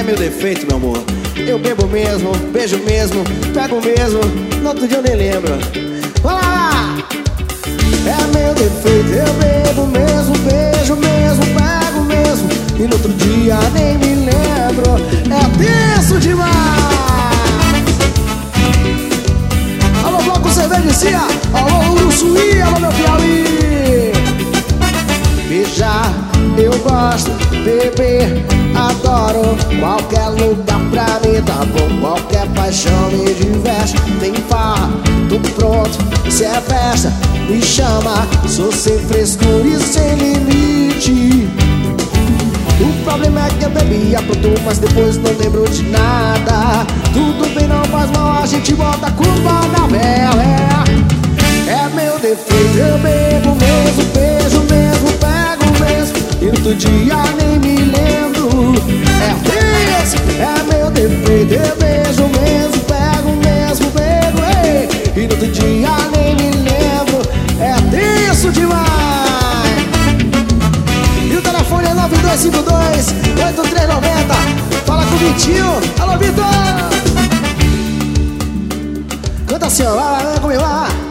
É meu defeito, meu amor. Eu bebo mesmo, beijo mesmo, pego mesmo, no outro dia eu nem lembro. Vai lá! É meu defeito, eu bebo mesmo, beijo mesmo, pego mesmo, e no outro dia nem me lembro. É tenso demais! Alô, Bloco Cerveja, alô, Uruçuí, alô, meu Piauí. Beijar, eu gosto, beber, adoro. Qualquer lugar pra mim tá bom, qualquer paixão me diverte. Tem farra, tô pronto, se é festa, me chama. Sou sem frescura e sem limite. O problema é que eu bebia pronto, mas depois não lembro de nada. Tudo bem, não faz mal, a gente bota a culpa na vela. É meu defeito, eu bebo mesmo, beijo mesmo, pego mesmo, e no outro dia nem me lembro. É isso, é meu defeito, eu beijo mesmo, pego mesmo, bebo, ei, e no outro dia nem me lembro. É isso demais. E o telefone é 9252-8390. Fala com o Vitinho. Alô, Vitor! Canta assim, ó, vai comigo lá.